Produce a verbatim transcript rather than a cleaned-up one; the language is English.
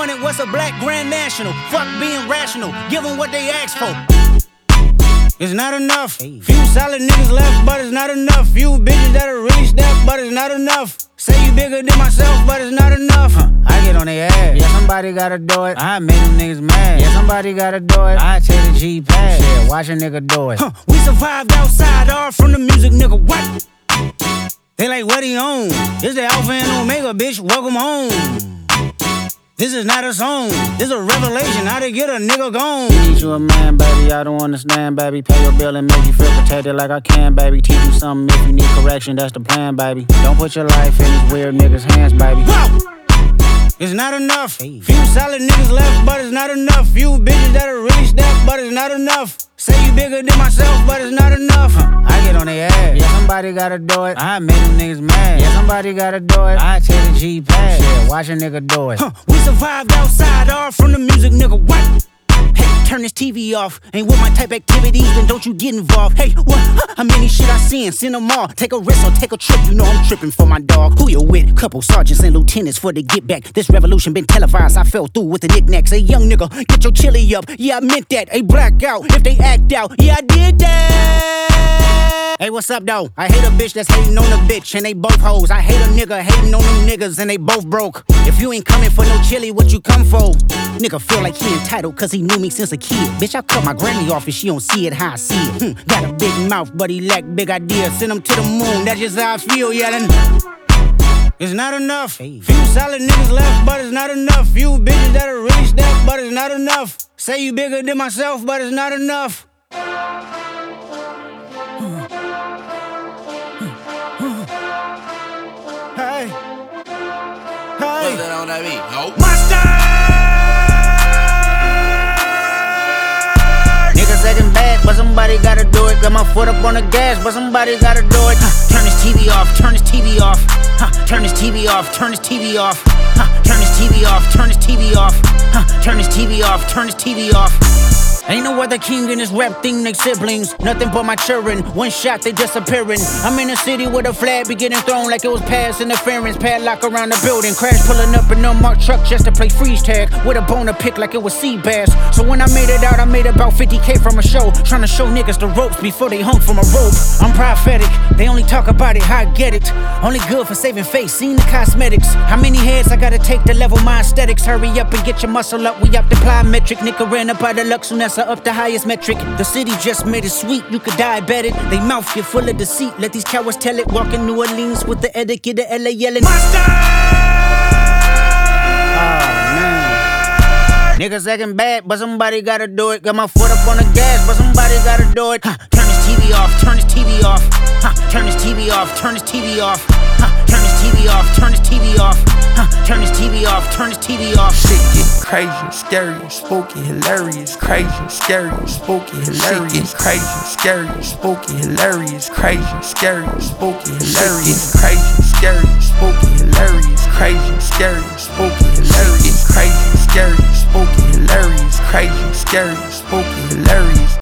pointed, what's a black grand national? Fuck being rational, give them what they ask for. It's not enough. Few solid niggas left, but it's not enough. Few bitches that'll really step, but it's not enough. Say you bigger than myself, but it's not enough. Huh. I get on their ass. Yeah, somebody gotta do it. I make them niggas mad. Yeah, somebody gotta do it. I take the G pad. Yeah, watch a nigga do it. Huh. We survived outside, all from the music, nigga. What? They like, what he on? This the Alpha and Omega, bitch. Welcome home. This is not a song, this a revelation, how to get a nigga gone. Need you a man, baby, I don't understand, baby. Pay your bill and make you feel protected like I can, baby. Teach you something if you need correction, that's the plan, baby. Don't put your life in these weird niggas' hands, baby. Whoa! It's not enough. Few solid niggas left, but it's not enough. Few bitches that'll really step, but it's not enough. Say you bigger than myself, but it's not enough. Huh. I get on their ass. Yeah, somebody gotta do it. I make them niggas mad. Yeah, somebody gotta do it. I take the G pad. Yeah, watch a nigga do it. Huh. We survived outside, all from the music, nigga. What? Hey, turn this T V off. Ain't with my type activities, then don't you get involved. Hey, what? How many shit I seen? Send them all. Take a risk or take a trip. You know I'm tripping for my dog. Who you with? Couple sergeants and lieutenants for the get back. This revolution been televised. I fell through with the knickknacks. Hey, young nigga, get your chili up. Yeah, I meant that. Hey, black out if they act out. Yeah, I did that. Hey, what's up, though? I hate a bitch that's hating on a bitch, and they both hoes. I hate a nigga hating on them niggas, and they both broke. If you ain't coming for no chili, what you come for? Nigga feel like he entitled, cause he knew me since a kid. Bitch, I cut my granny off if she don't see it how I see it. Hmm, got a big mouth, but he lack big ideas. Send him to the moon, that's just how I feel, yelling. It's not enough. Few solid niggas left, but it's not enough. Few bitches that'll really step, but it's not enough. Say you bigger than myself, but it's not enough. Hey, hey, what's that on that beat? Nope. Monster! Niggas acting bad, but somebody gotta do it. Got my foot up on the gas, but somebody gotta do it. Huh. Turn this T V off, turn this T V off. Huh. Turn this T V off, turn this T V off. Huh. Turn this T V off, turn this T V off. Huh. Turn this T V off, turn this T V off. Ain't no other king in this rap thing, they siblings. Nothing but my children, one shot they disappearing. I'm in a city with a flag be getting thrown like it was past interference. Padlock around the building, crash pulling up an unmarked truck just to play freeze tag. With a bone to pick like it was sea bass. So when I made it out, I made about fifty K from a show. Trying to show niggas the ropes before they hung from a rope. I'm prophetic, they only talk about it, how I get it. Only good for saving face, seen the cosmetics. How many heads I gotta take to level my aesthetics? Hurry up and get your muscle up, we up the plyometric. Nigga ran up out of Lux, and that's up the highest metric. The city just made it sweet, you could diabetic. They mouth get full of deceit, let these cowards tell it. Walk in New Orleans with the etiquette of L A yelling Monster! Oh man, niggas acting bad, but somebody gotta do it. Got my foot up on the gas, but somebody gotta do it. Huh. Turn this T V off, turn this T V off. Huh. Turn this T V off, turn this T V off. Huh. Turn this T V off, turn this T V off. Huh. Turn this T V off, turn this T V off. Shit get crazy, scary, spooky, hilarious. Crazy, scary, spooky, hilarious. Shit get crazy, scary, spooky, hilarious. Crazy, scary, spooky, hilarious. Crazy, scary, spooky, hilarious. Crazy, scary, spooky, hilarious. Crazy, scary, spooky, hilarious. Crazy, scary, spooky, hilarious.